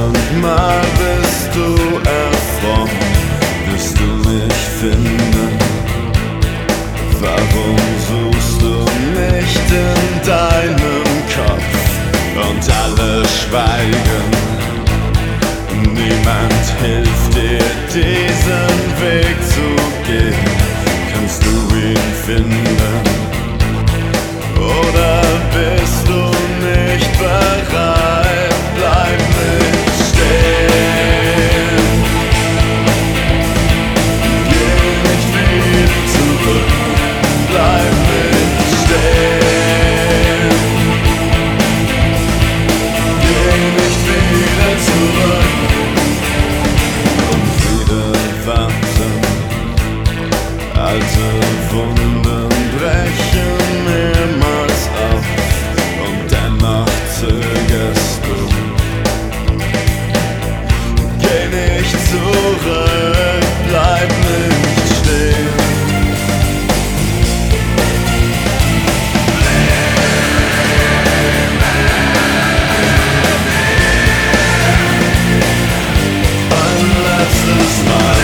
und mal bist du erfroren, wirst du mich finden. Warum suchst du nicht in deinem Kopf und alle schweigen? Niemand hilft dir, diesen Weg zu gehen. Kannst du ihn finden? Oder bist du nicht bereit? Bleib nicht stehen. Geh nicht wieder zurück. Bleib nicht stehen. Geh nicht wieder zurück. Und wieder warten. Alte Wunden brechen mehrmals auf und dennoch zögerst du. Geh nicht zurück, bleib nicht stehen. Ein letztes Mal.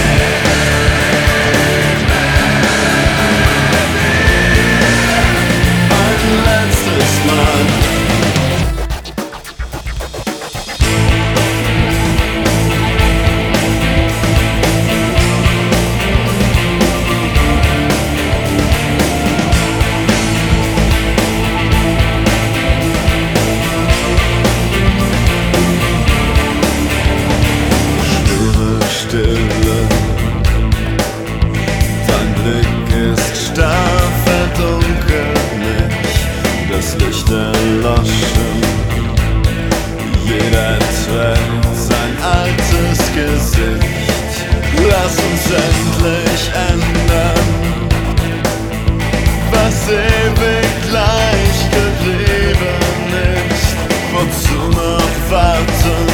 Dein Blick ist starr, verdunkelt mich, das Licht erloschen. Jeder trägt sein altes Gesicht. Lass uns endlich ändern, was ewig gleich geblieben ist. Wozu noch warten?